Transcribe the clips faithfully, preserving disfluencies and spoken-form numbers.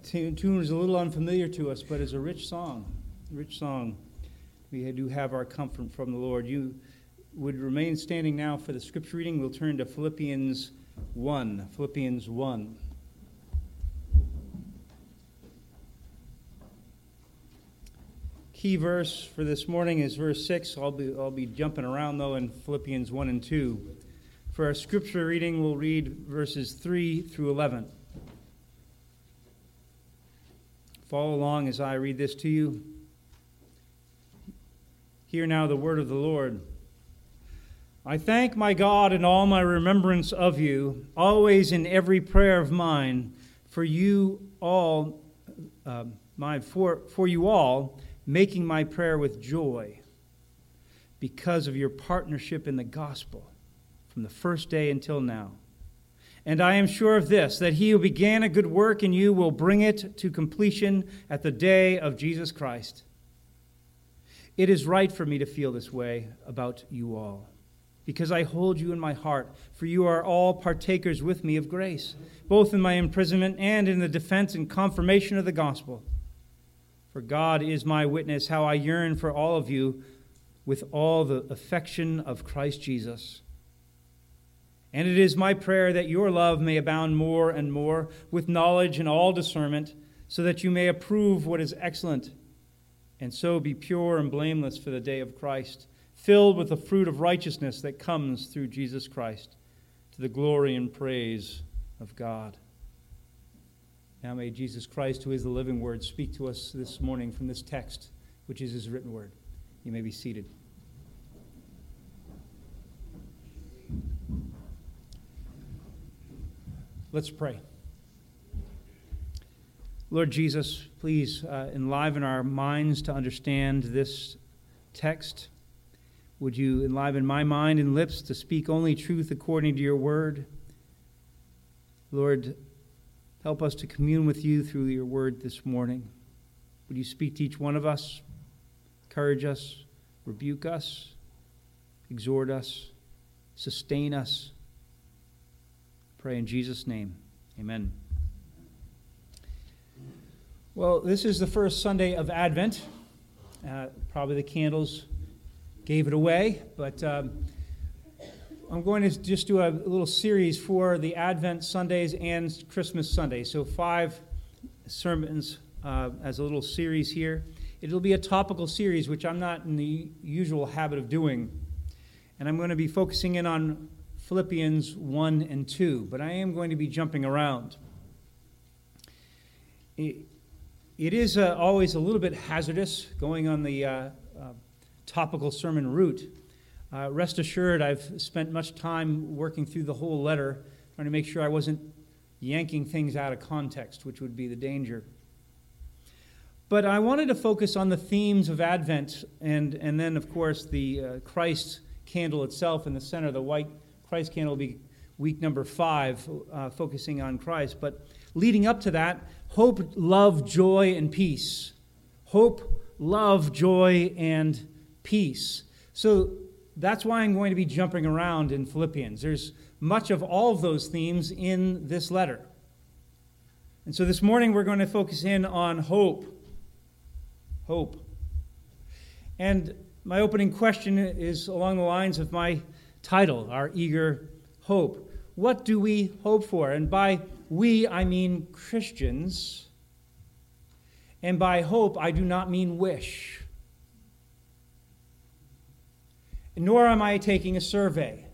tune, tune is a little unfamiliar to us, but it's a rich song. Rich song. We do have our comfort from the Lord. You would remain standing now for the scripture reading. We'll turn to Philippians one. Philippians one. Key verse for this morning is verse six. I'll be, I'll be jumping around, though, in Philippians one and two. For our scripture reading, we'll read verses three through eleven. Follow along as I read this to you. Hear now the word of the Lord. I thank my God in all my remembrance of you, always in every prayer of mine, for you all, uh, my for for you all, making my prayer with joy, because of your partnership in the gospel from the first day until now. And I am sure of this, that he who began a good work in you will bring it to completion at the day of Jesus Christ. It is right for me to feel this way about you all, because I hold you in my heart, for you are all partakers with me of grace, both in my imprisonment and in the defense and confirmation of the gospel. For God is my witness how I yearn for all of you with all the affection of Christ Jesus. And it is my prayer that your love may abound more and more with knowledge and all discernment, so that you may approve what is excellent, and so be pure and blameless for the day of Christ, filled with the fruit of righteousness that comes through Jesus Christ, to the glory and praise of God. Now may Jesus Christ, who is the living word, speak to us this morning from this text, which is his written word. You may be seated. Let's pray. Lord Jesus, please uh, enliven our minds to understand this text. Would you enliven my mind and lips to speak only truth according to your word? Lord, help us to commune with you through your word this morning. Would you speak to each one of us, encourage us, rebuke us, exhort us, sustain us? Pray in Jesus' name. Amen. Well, this is the first Sunday of Advent. Uh, probably the candles gave it away, but um, I'm going to just do a little series for the Advent Sundays and Christmas Sundays. So five sermons uh, as a little series here. It'll be a topical series, which I'm not in the usual habit of doing. And I'm going to be focusing in on Philippians one and two, but I am going to be jumping around. It, it is uh, always a little bit hazardous going on the uh, uh, topical sermon route. Uh, rest assured, I've spent much time working through the whole letter, trying to make sure I wasn't yanking things out of context, which would be the danger. But I wanted to focus on the themes of Advent, and, and then, of course, the uh, Christ candle itself in the center. The white Christ candle will be week number five, uh, focusing on Christ. But leading up to that, hope, love, joy, and peace. Hope, love, joy, and peace. So that's why I'm going to be jumping around in Philippians. There's much of all of those themes in this letter. And so this morning we're going to focus in on hope. Hope. And my opening question is along the lines of my title, Our Eager Hope. What do we hope for? And by we, I mean Christians. And by hope, I do not mean wish. Nor am I taking a survey.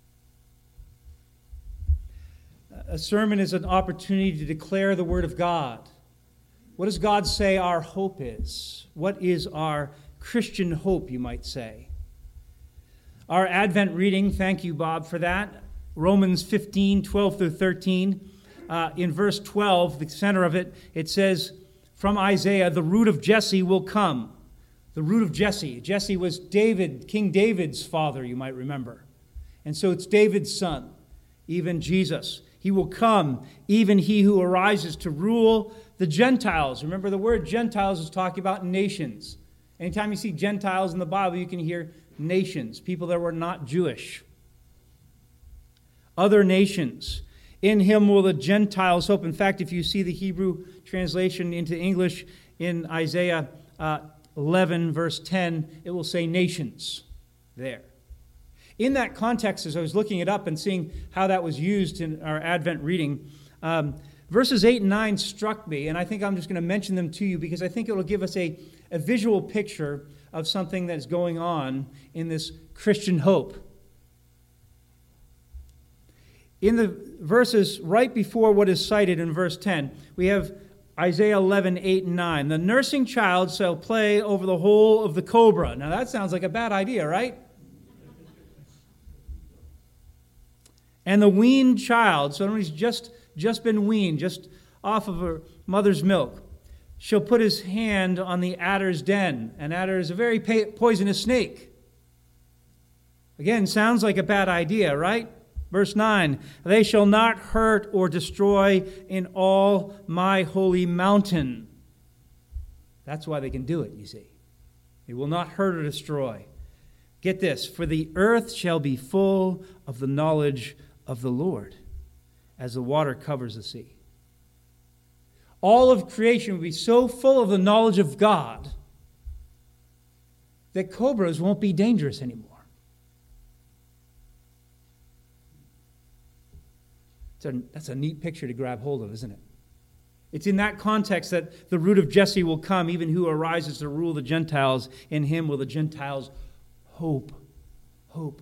A sermon is an opportunity to declare the Word of God. What does God say our hope is? What is our Christian hope, you might say? Our Advent reading, thank you, Bob, for that. Romans fifteen, twelve through thirteen. Uh, in verse twelve, the center of it, it says, from Isaiah, the root of Jesse will come. The root of Jesse. Jesse was David, King David's father, you might remember. And so it's David's son, even Jesus. He will come, even he who arises to rule the Gentiles. Remember, the word Gentiles is talking about nations. Anytime you see Gentiles in the Bible, you can hear nations, people that were not Jewish. Other nations. In him will the Gentiles hope. In fact, if you see the Hebrew translation into English in Isaiah uh, eleven, verse ten, it will say nations there. In that context, as I was looking it up and seeing how that was used in our Advent reading, um, verses eight and nine struck me, and I think I'm just going to mention them to you because I think it will give us a, a visual picture of something that's going on in this Christian hope. In the verses right before what is cited in verse ten, we have Isaiah eleven, eight and nine. The nursing child shall play over the hole of the cobra. Now that sounds like a bad idea, right? And the weaned child, so he's just, just been weaned, just off of her mother's milk, shall put his hand on the adder's den. An adder is a very poisonous snake. Again, sounds like a bad idea, right? Verse nine, they shall not hurt or destroy in all my holy mountain. That's why they can do it, you see. They will not hurt or destroy. Get this, for the earth shall be full of the knowledge of the Lord, as the water covers the sea. All of creation will be so full of the knowledge of God that cobras won't be dangerous anymore. It's a, that's a neat picture to grab hold of, isn't it? It's in that context that the root of Jesse will come, even who arises to rule the Gentiles. In him will the Gentiles hope. Hope.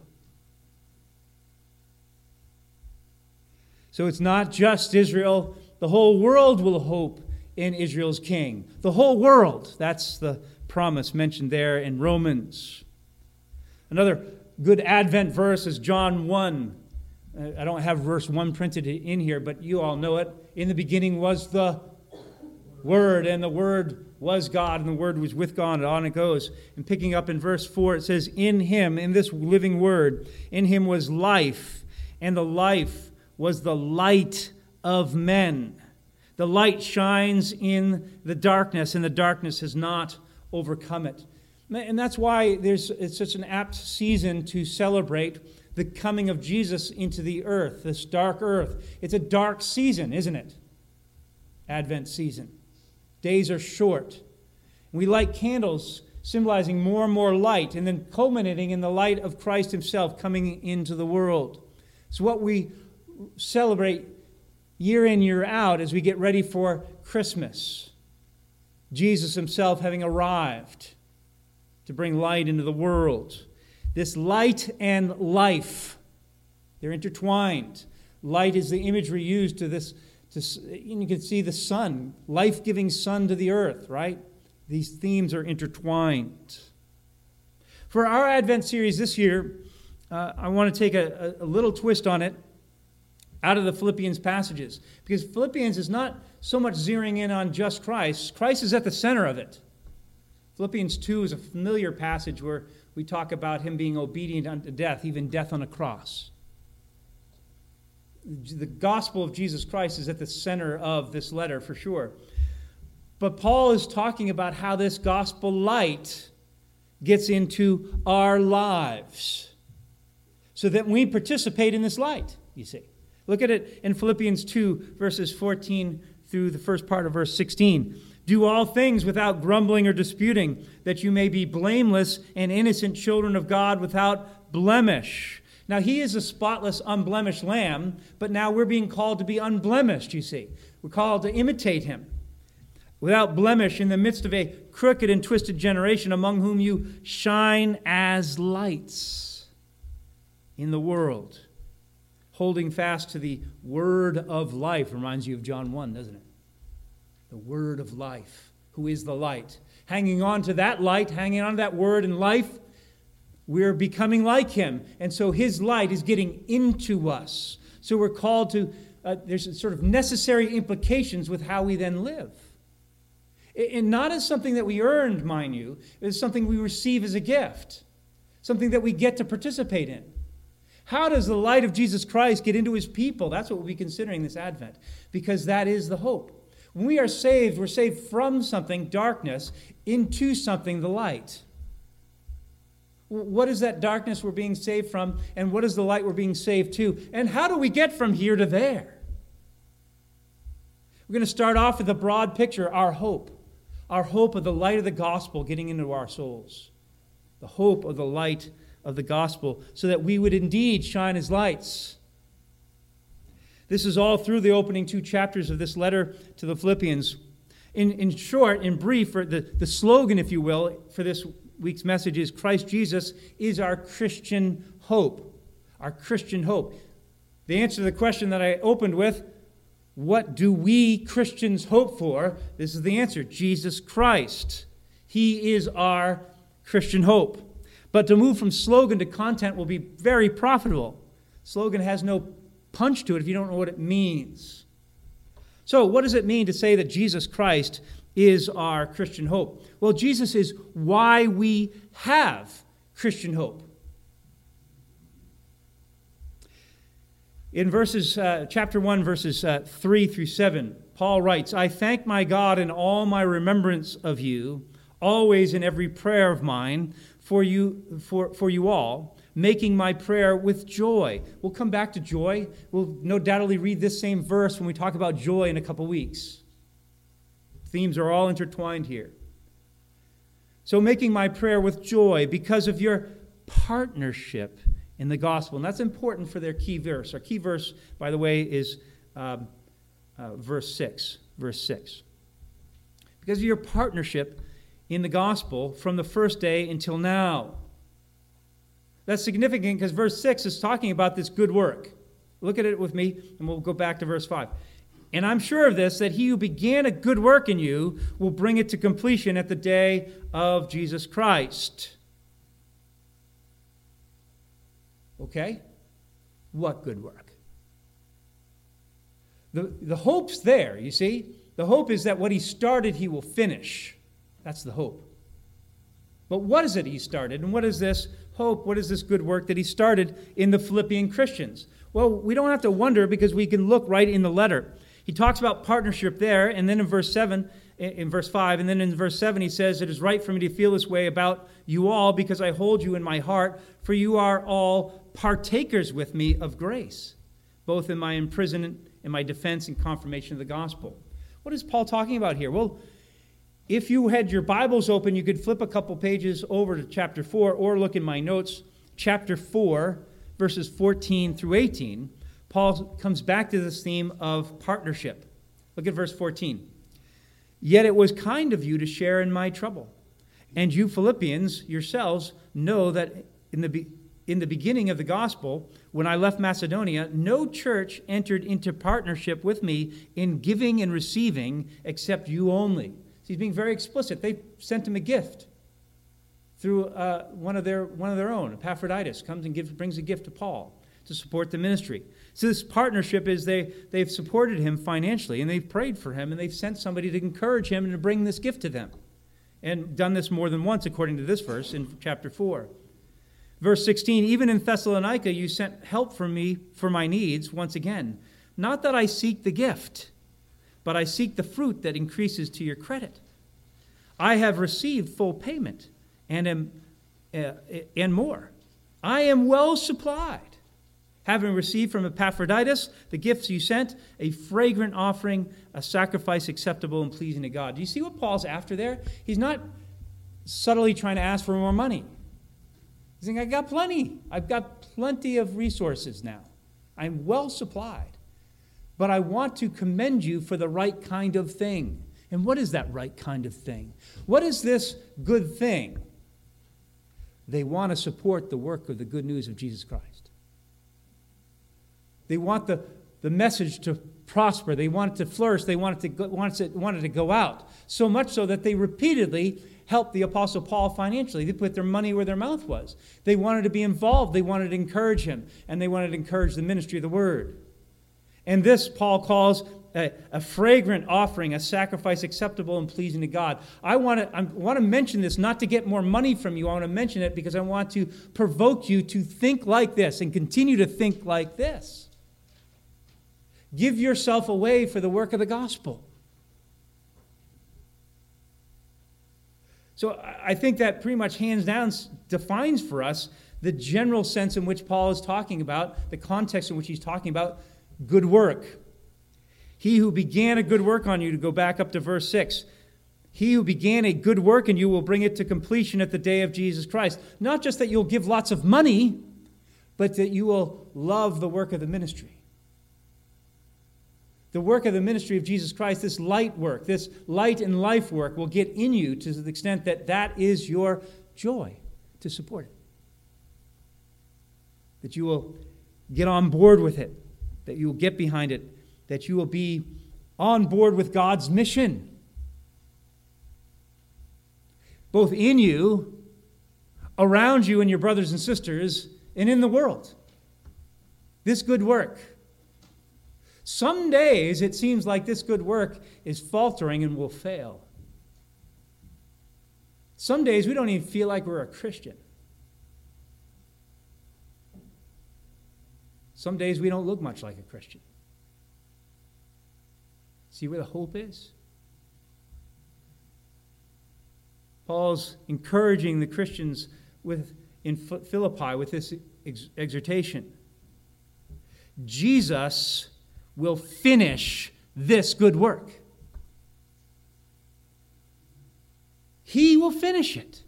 So it's not just Israel. The whole world will hope in Israel's king. The whole world. That's the promise mentioned there in Romans. Another good Advent verse is John one. I don't have verse one printed in here, but you all know it. In the beginning was the Word, and the Word was God, and the Word was with God, and on it goes. And picking up in verse four, it says, in him, in this living Word, in him was life, and the life was the light of men. The light shines in the darkness, and the darkness has not overcome it. And that's why there's it's such an apt season to celebrate the coming of Jesus into the earth, this dark earth. It's a dark season, isn't it? Advent season. Days are short. We light candles symbolizing more and more light, and then culminating in the light of Christ himself coming into the world. It's what we celebrate year in, year out as we get ready for Christmas. Jesus himself having arrived to bring light into the world. This light and life, they're intertwined. Light is the imagery used to this. To, you can see the sun, life-giving sun to the earth, right? These themes are intertwined. For our Advent series this year, uh, I want to take a, a little twist on it out of the Philippians passages. Because Philippians is not so much zeroing in on just Christ. Christ is at the center of it. Philippians two is a familiar passage where we talk about him being obedient unto death, even death on a cross. The gospel of Jesus Christ is at the center of this letter for sure. But Paul is talking about how this gospel light gets into our lives so that we participate in this light, you see. Look at it in Philippians two, verses fourteen through the first part of verse sixteen. Do all things without grumbling or disputing, that you may be blameless and innocent children of God without blemish. Now, he is a spotless, unblemished lamb, but now we're being called to be unblemished, you see. We're called to imitate him. Without blemish in the midst of a crooked and twisted generation, among whom you shine as lights in the world. Holding fast to the word of life. Reminds you of John one, doesn't it? The word of life, who is the light. Hanging on to that light, hanging on to that word and life, we're becoming like him. And so his light is getting into us. So we're called to, uh, there's sort of necessary implications with how we then live. And not as something that we earned, mind you. It's something we receive as a gift. Something that we get to participate in. How does the light of Jesus Christ get into his people? That's what we'll be considering this Advent. Because that is the hope. When we are saved, we're saved from something, darkness, into something, the light. What is that darkness we're being saved from? And what is the light we're being saved to? And how do we get from here to there? We're going to start off with a broad picture, our hope. Our hope of the light of the gospel getting into our souls. The hope of the light of the gospel, so that we would indeed shine as lights. This is all through the opening two chapters of this letter to the Philippians. In, in short, in brief, the, the slogan, if you will, for this week's message is Christ Jesus is our Christian hope. Our Christian hope. The answer to the question that I opened with, what do we Christians hope for? This is the answer, Jesus Christ. He is our Christian hope. But to move from slogan to content will be very profitable. Slogan has no punch to it if you don't know what it means. So what does it mean to say that Jesus Christ is our Christian hope? Well, Jesus is why we have Christian hope. In verses, uh, chapter one, verses uh, three through seven, Paul writes, I thank my God in all my remembrance of you, always in every prayer of mine, for you, for, for you all, making my prayer with joy. We'll come back to joy. We'll no doubtly read this same verse when we talk about joy in a couple weeks. Themes are all intertwined here. So making my prayer with joy because of your partnership in the gospel. And that's important for their key verse. Our key verse, by the way, is um, uh, verse six. Verse six. Because of your partnership in the gospel from the first day until now. That's significant because verse six is talking about this good work. Look at it with me, and we'll go back to verse five. And I'm sure of this, that he who began a good work in you will bring it to completion at the day of Jesus Christ. Okay? What good work? The, the hope's there, you see? The hope is that what he started, he will finish. That's the hope. But what is it he started? And what is this hope? What is this good work that he started in the Philippian Christians? Well, we don't have to wonder because we can look right in the letter. He talks about partnership there, and then in verse seven, in verse five, and then in verse seven he says, it is right for me to feel this way about you all because I hold you in my heart, for you are all partakers with me of grace, both in my imprisonment, in my defense and confirmation of the gospel. What is Paul talking about here? Well, if you had your Bibles open, you could flip a couple pages over to chapter four or look in my notes. Chapter four, verses fourteen through eighteen, Paul comes back to this theme of partnership. Look at verse fourteen. Yet it was kind of you to share in my trouble. And you Philippians yourselves know that in the be- in the beginning of the gospel, when I left Macedonia, no church entered into partnership with me in giving and receiving except you only. He's being very explicit. They sent him a gift through uh, one of their one of their own. Epaphroditus comes and gives, brings a gift to Paul to support the ministry. So this partnership is they, they've supported him financially, and they've prayed for him, and they've sent somebody to encourage him and to bring this gift to them. And done this more than once, according to this verse in chapter four. Verse sixteen, even in Thessalonica you sent help for me for my needs once again. Not that I seek the gift, but I seek the fruit that increases to your credit. I have received full payment and am uh, and more. I am well supplied, having received from Epaphroditus the gifts you sent, a fragrant offering, a sacrifice acceptable and pleasing to God. Do you see what Paul's after there? He's not subtly trying to ask for more money. He's saying, I got plenty. I've got plenty of resources now. I'm well supplied. But I want to commend you for the right kind of thing. And what is that right kind of thing? What is this good thing? They want to support the work of the good news of Jesus Christ. They want the, the message to prosper. They want it to flourish. They want it to, go, want, it, want it to go out. So much so that they repeatedly helped the Apostle Paul financially. They put their money where their mouth was. They wanted to be involved. They wanted to encourage him. And they wanted to encourage the ministry of the word. And this Paul calls a, a fragrant offering, a sacrifice acceptable and pleasing to God. I want to I want to mention this not to get more money from you. I want to mention it because I want to provoke you to think like this and continue to think like this. Give yourself away for the work of the gospel. So I think that pretty much hands down defines for us the general sense in which Paul is talking about, the context in which he's talking about good work. He who began a good work on you, to go back up to verse six, he who began a good work in you will bring it to completion at the day of Jesus Christ. Not just that you'll give lots of money, but that you will love the work of the ministry. The work of the ministry of Jesus Christ, this light work, this light and life work will get in you to the extent that that is your joy to support it. That you will get on board with it, that you will get behind it, that you will be on board with God's mission. Both in you, around you and your brothers and sisters, and in the world. This good work. Some days it seems like this good work is faltering and will fail. Some days we don't even feel like we're a Christian. Some days we don't look much like a Christian. See where the hope is? Paul's encouraging the Christians with in Philippi with this ex- exhortation. Jesus will finish this good work. He will finish it.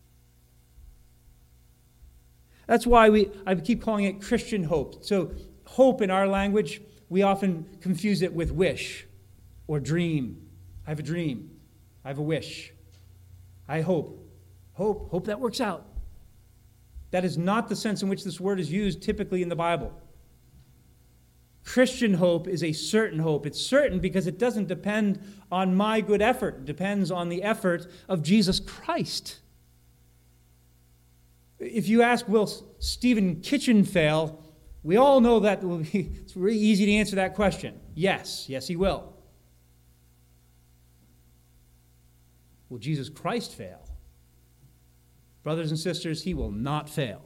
That's why we I keep calling it Christian hope. So hope in our language, we often confuse it with wish or dream. I have a dream. I have a wish. I hope. Hope. Hope that works out. That is not the sense in which this word is used typically in the Bible. Christian hope is a certain hope. It's certain because it doesn't depend on my good effort. It depends on the effort of Jesus Christ. If you ask, will Stephen Kitchen fail? We all know that will be, it's really easy to answer that question. Yes, yes he will. Will Jesus Christ fail? Brothers and sisters, he will not fail.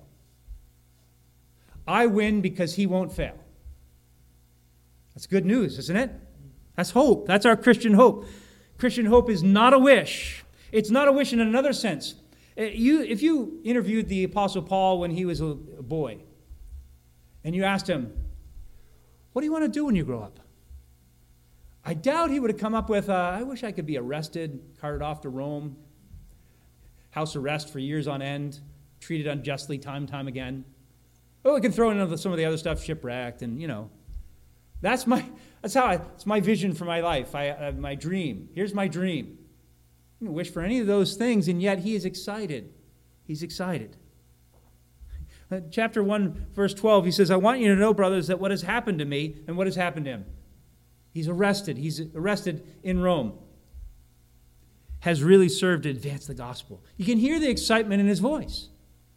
I win because he won't fail. That's good news, isn't it? That's hope. That's our Christian hope. Christian hope is not a wish. It's not a wish in another sense. You, if you interviewed the Apostle Paul when he was a boy, and you asked him, what do you want to do when you grow up? I doubt he would have come up with, uh, I wish I could be arrested, carted off to Rome, house arrest for years on end, treated unjustly time and time again. Oh, we can throw in some of the other stuff, shipwrecked, and, you know. That's my, that's how I, it's my vision for my life, I, uh, my dream. Here's my dream. I don't wish for any of those things, and yet he is excited. He's excited. Uh, chapter one, verse twelve, he says, I want you to know, brothers, that what has happened to me, and what has happened to him? He's arrested. He's arrested in Rome. Has really served to advance the gospel. You can hear the excitement in his voice.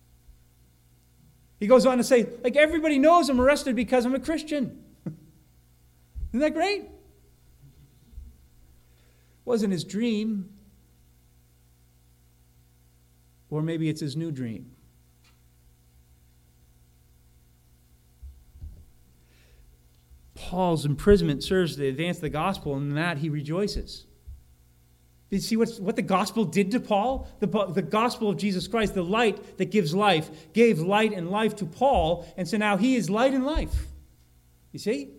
He goes on to say, like, everybody knows I'm arrested because I'm a Christian. Isn't that great? Wasn't his dream. Or maybe it's his new dream. Paul's imprisonment serves to advance the gospel, and in that he rejoices. Did you see what's, what the gospel did to Paul? The, the gospel of Jesus Christ, the light that gives life, gave light and life to Paul, and so now he is light and life. You see?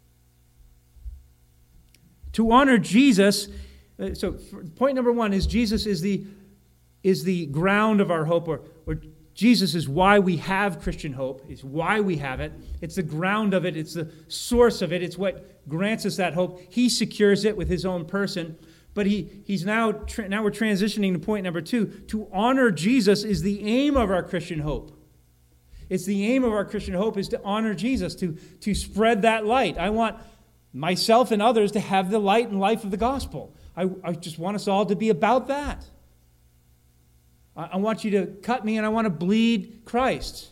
To honor Jesus, uh, so point number one is Jesus is the, is the ground of our hope, or, or Jesus is why we have Christian hope. It's why we have it. It's the ground of it. It's the source of it. It's what grants us that hope. He secures it with his own person. But he, he's now, tra- now we're transitioning to point number two. To honor Jesus is the aim of our Christian hope. It's the aim of our Christian hope is to honor Jesus, to, to spread that light. I want myself and others to have the light and life of the gospel. I, I just want us all to be about that. I, I want you to cut me and I want to bleed Christ.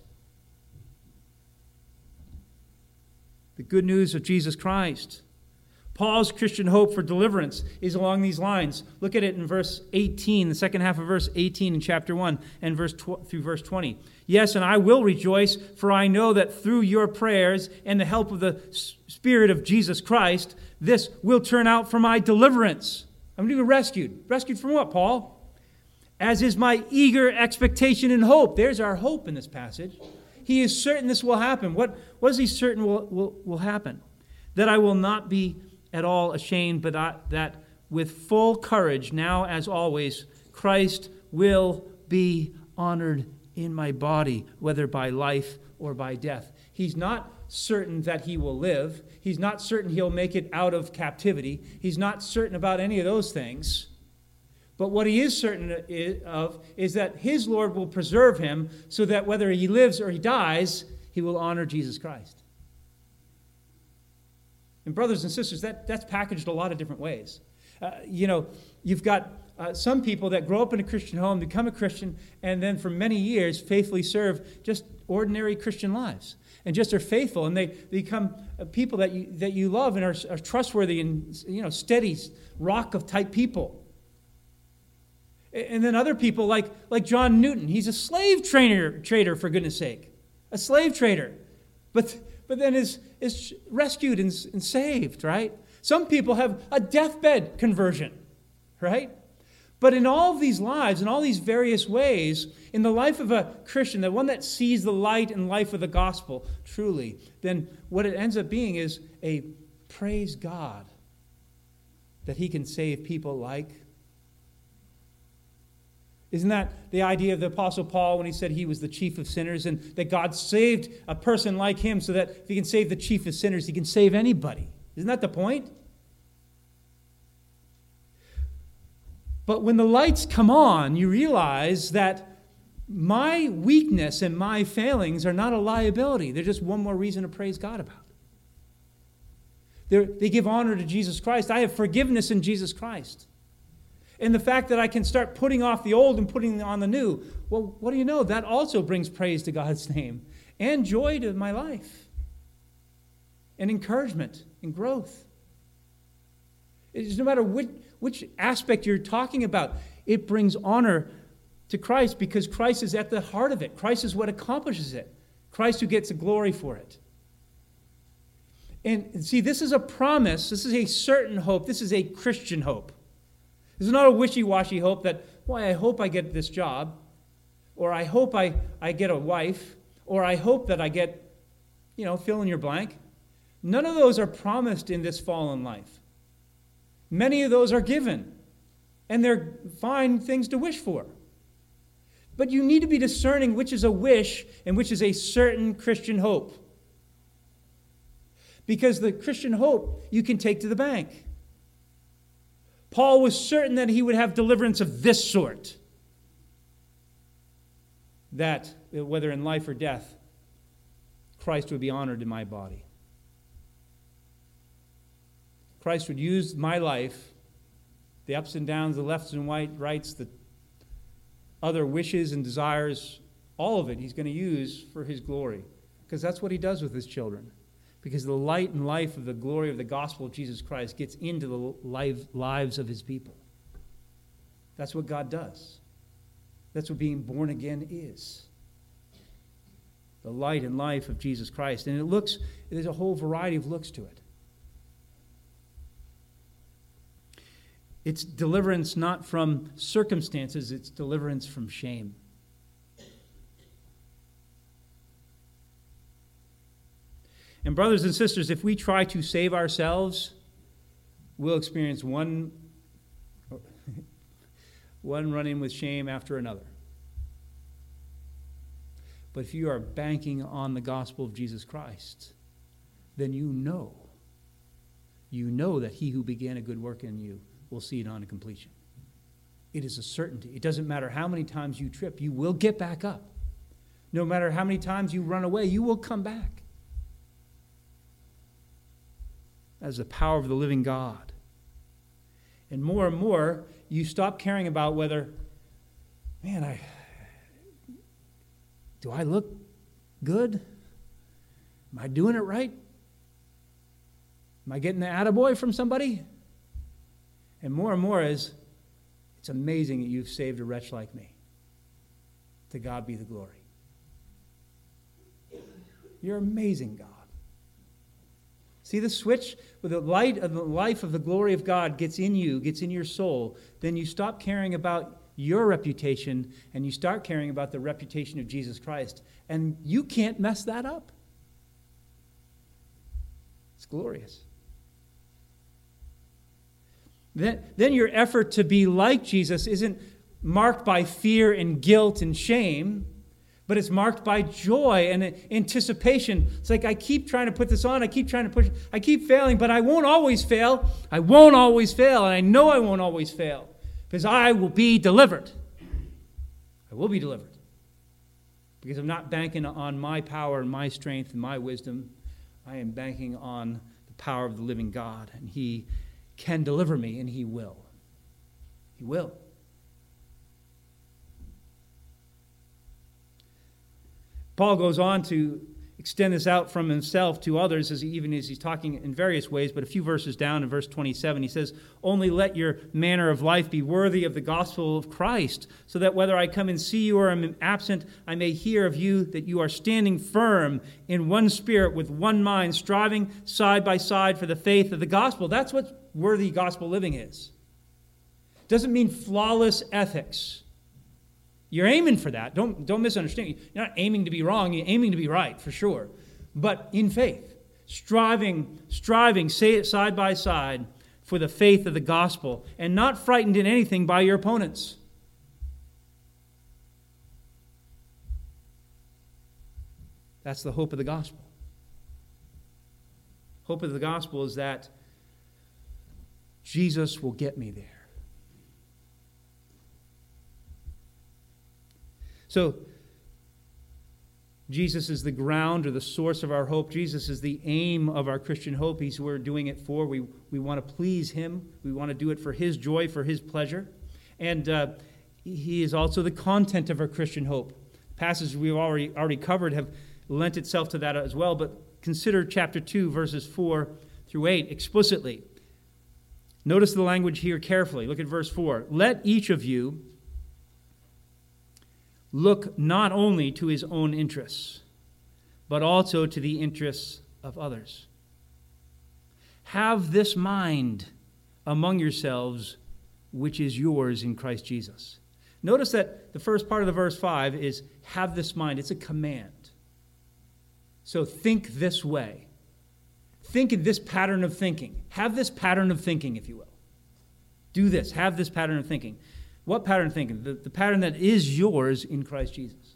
The good news of Jesus Christ. Paul's Christian hope for deliverance is along these lines. Look at it in verse eighteen, the second half of verse eighteen in chapter one, and verse tw- through verse twenty. Yes, and I will rejoice, for I know that through your prayers and the help of the Spirit of Jesus Christ, this will turn out for my deliverance. I'm going to be rescued. Rescued from what, Paul? As is my eager expectation and hope. There's our hope in this passage. He is certain this will happen. What, what is he certain will, will, will happen? That I will not be at all ashamed, but that, that with full courage, now as always, Christ will be honored in my body, whether by life or by death. He's not certain that he will live. He's not certain he'll make it out of captivity. He's not certain about any of those things. But what he is certain of is that his Lord will preserve him so that whether he lives or he dies, he will honor Jesus Christ. And brothers and sisters, that, that's packaged a lot of different ways. Uh, you know, you've got uh, some people that grow up in a Christian home, become a Christian, and then for many years faithfully serve just ordinary Christian lives. And just are faithful, and they, they become people that you, that you love and are, are trustworthy and, you know, steady, rock of type people. And then other people like, like John Newton. He's a slave trainer, trader, for goodness sake. A slave trader. But, but then is, is rescued and, and saved, right? Some people have a deathbed conversion, right? But in all of these lives, in all these various ways, in the life of a Christian, the one that sees the light and life of the gospel truly, then what it ends up being is a praise God that he can save people like. Isn't that the idea of the Apostle Paul when he said he was the chief of sinners and that God saved a person like him so that if he can save the chief of sinners, he can save anybody? Isn't that the point? But when the lights come on, you realize that my weakness and my failings are not a liability. They're just one more reason to praise God about. They're, they give honor to Jesus Christ. I have forgiveness in Jesus Christ. And the fact that I can start putting off the old and putting on the new, well, what do you know? That also brings praise to God's name and joy to my life and encouragement and growth. It's no matter which, which aspect you're talking about, it brings honor to Christ because Christ is at the heart of it. Christ is what accomplishes it. Christ who gets the glory for it. And see, this is a promise. This is a certain hope. This is a Christian hope. This is not a wishy-washy hope that, well, I hope I get this job, or I hope I, I get a wife, or I hope that I get, you know, fill in your blank. None of those are promised in this fallen life. Many of those are given, and they're fine things to wish for. But you need to be discerning which is a wish and which is a certain Christian hope. Because the Christian hope you can take to the bank. Paul was certain that he would have deliverance of this sort. That, whether in life or death, Christ would be honored in my body. Christ would use my life, the ups and downs, the lefts and right, rights, the other wishes and desires, all of it he's going to use for his glory. Because that's what he does with his children. Because the light and life of the glory of the gospel of Jesus Christ gets into the life, lives of his people. That's what God does. That's what being born again is. The light and life of Jesus Christ. And it looks, there's a whole variety of looks to it. It's deliverance not from circumstances, it's deliverance from shame. And brothers and sisters, if we try to save ourselves, we'll experience one, one run-in with shame after another. But if you are banking on the gospel of Jesus Christ, then you know, you know that he who began a good work in you will see it on to completion. It is a certainty. It doesn't matter how many times you trip, you will get back up. No matter how many times you run away, you will come back. As the power of the living God. And more and more, you stop caring about whether, man, I do I look good? Am I doing it right? Am I getting the attaboy from somebody? And more and more is, it's amazing that you've saved a wretch like me. To God be the glory. You're amazing, God. See the switch? With the light of the life of the glory of God gets in you, gets in your soul, then you stop caring about your reputation and you start caring about the reputation of Jesus Christ. And you can't mess that up. It's glorious. then, then your effort to be like Jesus isn't marked by fear and guilt and shame, but it's marked by joy and anticipation. It's like, I keep trying to put this on, I keep trying to push, I keep failing, but I won't always fail. I won't always fail, and I know I won't always fail, because I will be delivered. I will be delivered. Because I'm not banking on my power and my strength and my wisdom. I am banking on the power of the living God, and He can deliver me, and He will. He will. Paul goes on to extend this out from himself to others, as he, even as he's talking in various ways, but a few verses down in verse twenty-seven, he says, "Only let your manner of life be worthy of the gospel of Christ, so that whether I come and see you or am absent, I may hear of you that you are standing firm in one spirit with one mind, striving side by side for the faith of the gospel." That's what worthy gospel living is. It doesn't mean flawless ethics. You're aiming for that. Don't, don't misunderstand. You're not aiming to be wrong. You're aiming to be right, for sure. But in faith, striving, striving, say it side by side for the faith of the gospel, and not frightened in anything by your opponents. That's the hope of the gospel. Hope of the gospel is that Jesus will get me there. So, Jesus is the ground or the source of our hope. Jesus is the aim of our Christian hope. He's who we're doing it for. We, we want to please Him. We want to do it for His joy, for His pleasure. And uh, He is also the content of our Christian hope. Passages we've already, already covered have lent itself to that as well, but consider chapter two, verses four through eight explicitly. Notice the language here carefully. Look at verse four. "Let each of you look not only to his own interests, but also to the interests of others. Have this mind among yourselves, which is yours in Christ Jesus." Notice that the first part of the verse five is have this mind. It's a command. So think this way. Think in this pattern of thinking. Have this pattern of thinking, if you will. Do this. Have this pattern of thinking. What pattern of thinking? The, the pattern that is yours in Christ Jesus.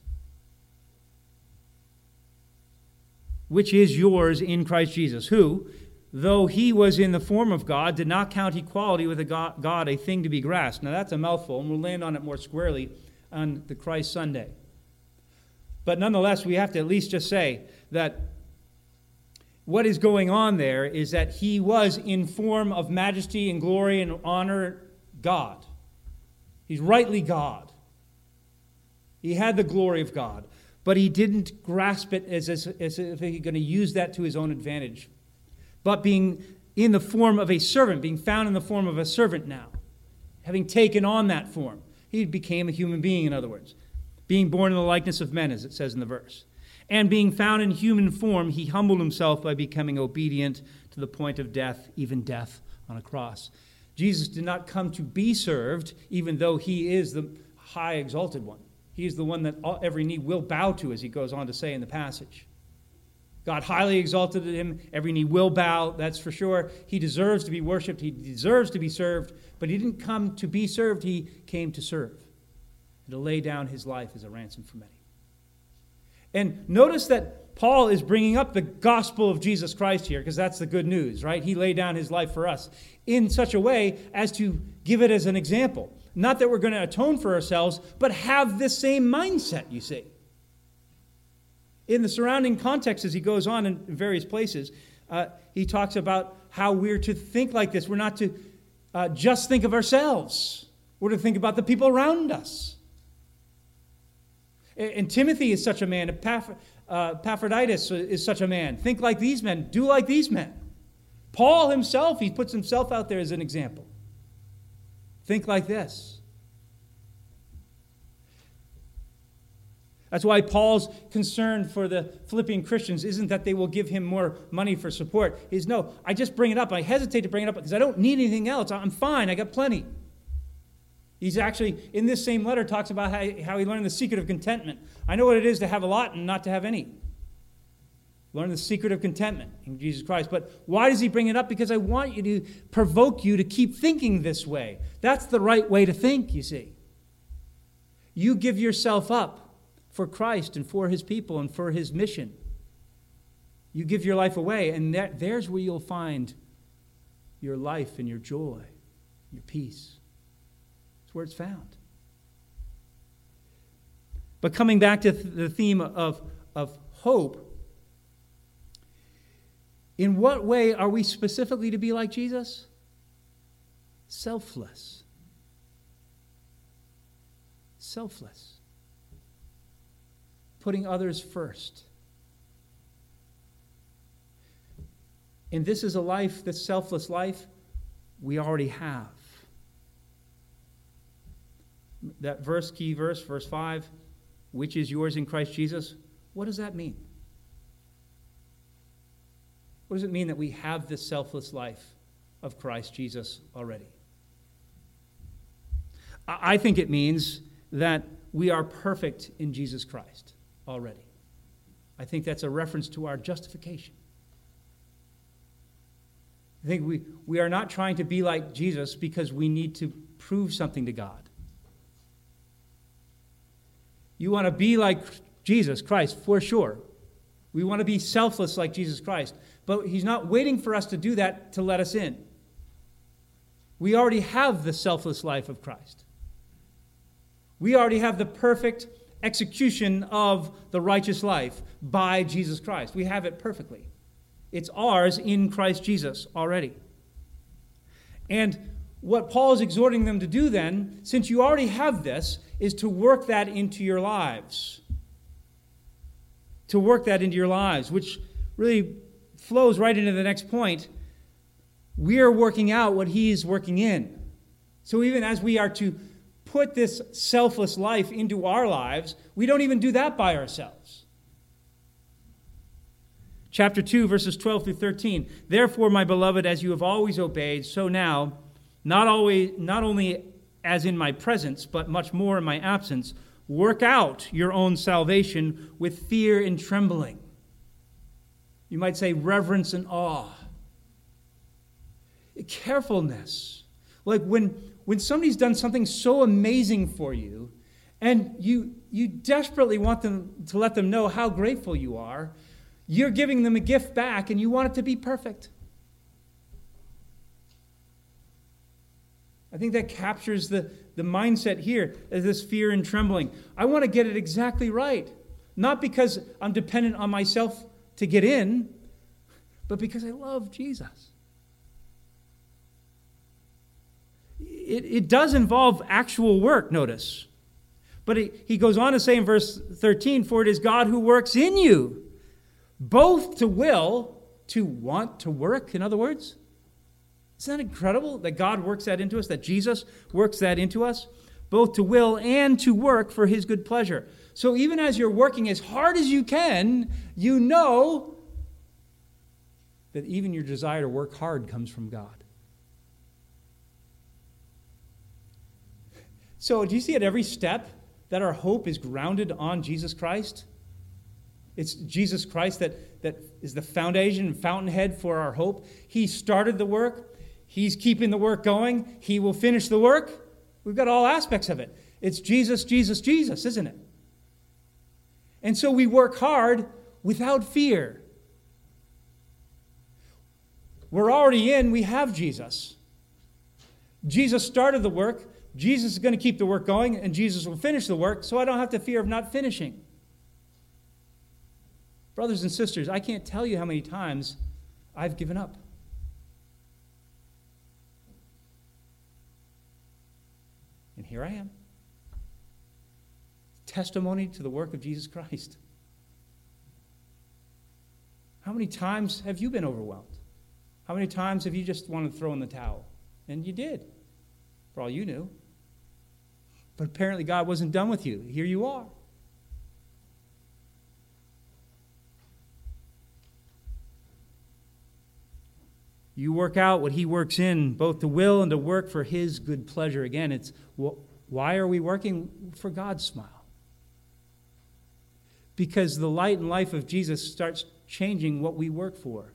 Which is yours in Christ Jesus, who, though He was in the form of God, did not count equality with a God, God a thing to be grasped. Now that's a mouthful, and we'll land on it more squarely on the Christ Sunday. But nonetheless, we have to at least just say that what is going on there is that He was in form of majesty and glory and honor God. He's rightly God. He had the glory of God, but He didn't grasp it as, as, as if He's going to use that to His own advantage. But being in the form of a servant, being found in the form of a servant now, having taken on that form, He became a human being, in other words, being born in the likeness of men, as it says in the verse. And being found in human form, He humbled Himself by becoming obedient to the point of death, even death on a cross. Jesus did not come to be served, even though He is the high exalted one. He is the one that all, every knee will bow to, as He goes on to say in the passage. God highly exalted Him. Every knee will bow, that's for sure. He deserves to be worshipped. He deserves to be served. But He didn't come to be served. He came to serve and to lay down His life as a ransom for many. And notice that Paul is bringing up the gospel of Jesus Christ here, because that's the good news, right? He laid down His life for us in such a way as to give it as an example. Not that we're going to atone for ourselves, but have this same mindset, you see. In the surrounding context, as he goes on in various places, uh, he talks about how we're to think like this. We're not to uh, just think of ourselves. We're to think about the people around us. And Timothy is such a man. Epaph- uh, Epaphroditus is such a man. Think like these men. Do like these men. Paul himself, he puts himself out there as an example. Think like this. That's why Paul's concern for the Philippian Christians isn't that they will give him more money for support. He's, no, I just bring it up. I hesitate to bring it up because I don't need anything else. I'm fine. I got plenty. He's actually, in this same letter, talks about how, how he learned the secret of contentment. I know what it is to have a lot and not to have any. Learn the secret of contentment in Jesus Christ. But why does he bring it up? Because I want you to provoke you to keep thinking this way. That's the right way to think, you see. You give yourself up for Christ and for his people and for his mission. You give your life away, and that, there's where you'll find your life and your joy, your peace. That's where it's found. But coming back to the theme of, of hope, in what way are we specifically to be like Jesus? Selfless. Selfless. Putting others first. And this is a life, this selfless life, we already have. That verse, key verse, verse five, which is yours in Christ Jesus, what does that mean? What does it mean that we have this selfless life of Christ Jesus already? I think it means that we are perfect in Jesus Christ already. I think that's a reference to our justification. I think we, we are not trying to be like Jesus because we need to prove something to God. You want to be like Jesus Christ, for sure. We want to be selfless like Jesus Christ. But he's not waiting for us to do that to let us in. We already have the selfless life of Christ. We already have the perfect execution of the righteous life by Jesus Christ. We have it perfectly. It's ours in Christ Jesus already. And what Paul is exhorting them to do then, since you already have this, is to work that into your lives. To work that into your lives, which really flows right into the next point. We are working out what he is working in. So even as we are to put this selfless life into our lives, we don't even do that by ourselves. Chapter two, verses twelve through thirteen. Therefore, my beloved, as you have always obeyed, so now, not always, not only as in my presence, but much more in my absence, work out your own salvation with fear and trembling. You might say reverence and awe. Carefulness. Like when, when somebody's done something so amazing for you, and you, you desperately want them to let them know how grateful you are, you're giving them a gift back and you want it to be perfect. I think that captures the, the mindset here as this fear and trembling. I want to get it exactly right. Not because I'm dependent on myself to get in, but because I love Jesus. It, it does involve actual work, notice. But it, he goes on to say in verse thirteen, for it is God who works in you, both to will, to want to work, in other words. Isn't that incredible that God works that into us, that Jesus works that into us? Both to will and to work for his good pleasure. So even as you're working as hard as you can, you know that even your desire to work hard comes from God. So do you see at every step that our hope is grounded on Jesus Christ? It's Jesus Christ that, that is the foundation and fountainhead for our hope. He started the work. He's keeping the work going. He will finish the work. We've got all aspects of it. It's Jesus, Jesus, Jesus, isn't it? And so we work hard without fear. We're already in. We have Jesus. Jesus started the work. Jesus is going to keep the work going, and Jesus will finish the work, so I don't have to fear of not finishing. Brothers and sisters, I can't tell you how many times I've given up. And here I am. Testimony to the work of Jesus Christ. How many times have you been overwhelmed? How many times have you just wanted to throw in the towel? And you did, for all you knew. But apparently God wasn't done with you. Here you are. You work out what he works in, both to will and to work for his good pleasure. Again, it's why are we working? For God's smile. Because the light and life of Jesus starts changing what we work for.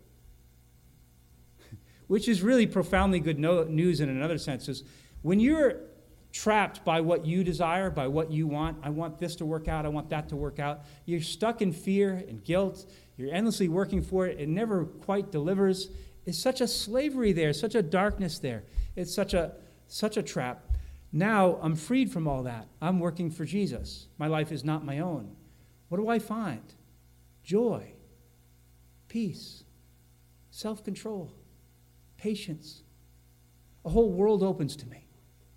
Which is really profoundly good no- news in another sense. Is when you're trapped by what you desire, by what you want, I want this to work out, I want that to work out, you're stuck in fear and guilt, you're endlessly working for it, it never quite delivers. It's such a slavery there, such a darkness there. It's such a such a trap. Now I'm freed from all that. I'm working for Jesus. My life is not my own. What do I find? Joy, peace, self-control, patience. A whole world opens to me.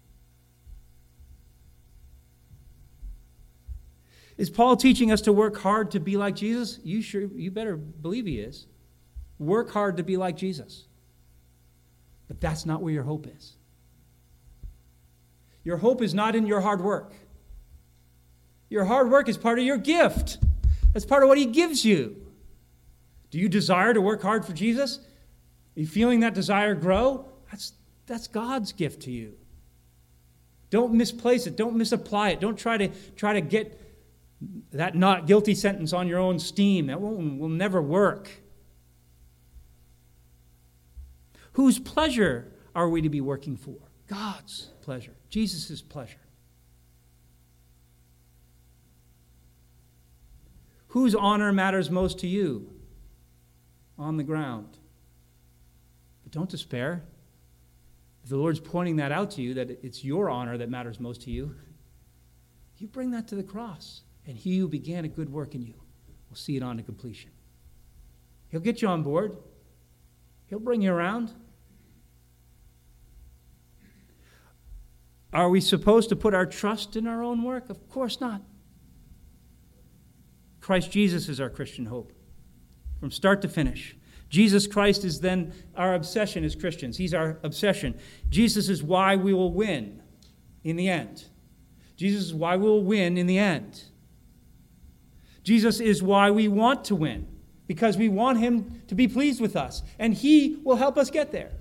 Is Paul teaching us to work hard to be like Jesus? You sure you better believe he is. Work hard to be like Jesus. But that's not where your hope is. Your hope is not in your hard work. Your hard work is part of your gift. That's part of what he gives you. Do you desire to work hard for Jesus? Are you feeling that desire grow? That's, that's God's gift to you. Don't misplace it. Don't misapply it. Don't try to try to get that not guilty sentence on your own steam. That won't, will never work. Whose pleasure are we to be working for? God's pleasure. Jesus' pleasure. Whose honor matters most to you? On the ground. But don't despair. If the Lord's pointing that out to you, that it's your honor that matters most to you, you bring that to the cross. And he who began a good work in you will see it on to completion. He'll get you on board. He'll bring you around. Are we supposed to put our trust in our own work? Of course not. Christ Jesus is our Christian hope from start to finish. Jesus Christ is then our obsession as Christians. He's our obsession. Jesus is why we will win in the end. Jesus is why we will win in the end. Jesus is why we want to win, because we want him to be pleased with us, and he will help us get there.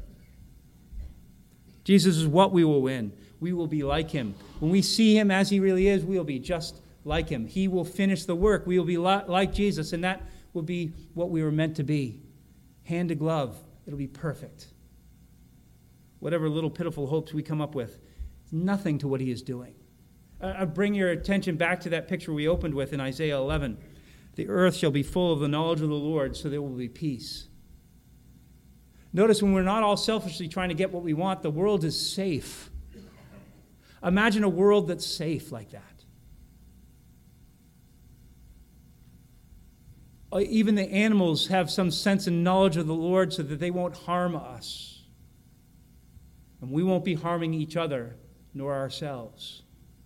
Jesus is what we will win. We will be like him. When we see him as he really is, we will be just like him. He will finish the work. We will be like Jesus, and that will be what we were meant to be. Hand to glove. It'll be perfect. Whatever little pitiful hopes we come up with, it's nothing to what he is doing. I bring your attention back to that picture we opened with in Isaiah eleven. The earth shall be full of the knowledge of the Lord, so there will be peace. Notice when we're not all selfishly trying to get what we want, the world is safe. Imagine a world that's safe like that. Even the animals have some sense and knowledge of the Lord so that they won't harm us. And we won't be harming each other nor ourselves.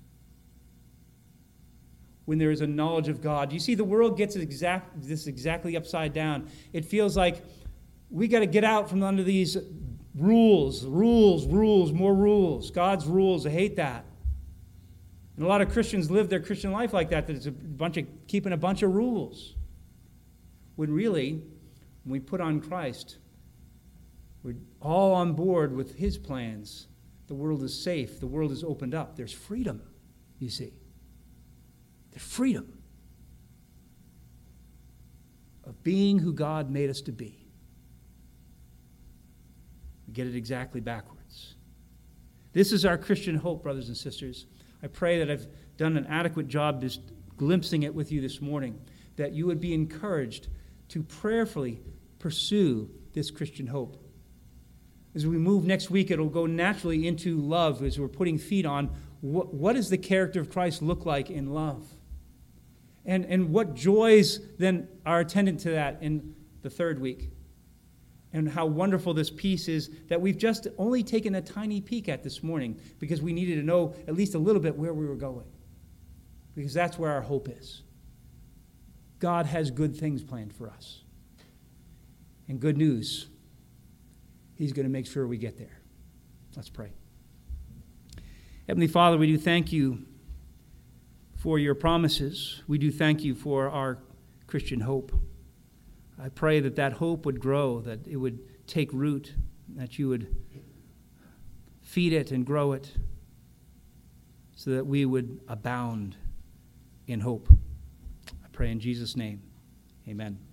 When there is a knowledge of God. You see, the world gets exact, this exactly upside down. It feels like we got to get out from under these rules, rules, rules, more rules. God's rules, I hate that. And a lot of Christians live their Christian life like that, that it's a bunch of keeping a bunch of rules. When really, when we put on Christ, we're all on board with his plans. The world is safe. The world is opened up. There's freedom, you see. There's freedom of being who God made us to be. We get it exactly backwards. This is our Christian hope, brothers and sisters. I pray that I've done an adequate job just glimpsing it with you this morning, that you would be encouraged to prayerfully pursue this Christian hope. As we move next week, it'll go naturally into love as we're putting feet on what, what does the character of Christ look like in love? And, and what joys then are attendant to that in the third week? And how wonderful this peace is that we've just only taken a tiny peek at this morning because we needed to know at least a little bit where we were going. Because that's where our hope is. God has good things planned for us. And good news, he's going to make sure we get there. Let's pray. Heavenly Father, we do thank you for your promises. We do thank you for our Christian hope. I pray that that hope would grow, that it would take root, that you would feed it and grow it so that we would abound in hope. I pray in Jesus' name. Amen.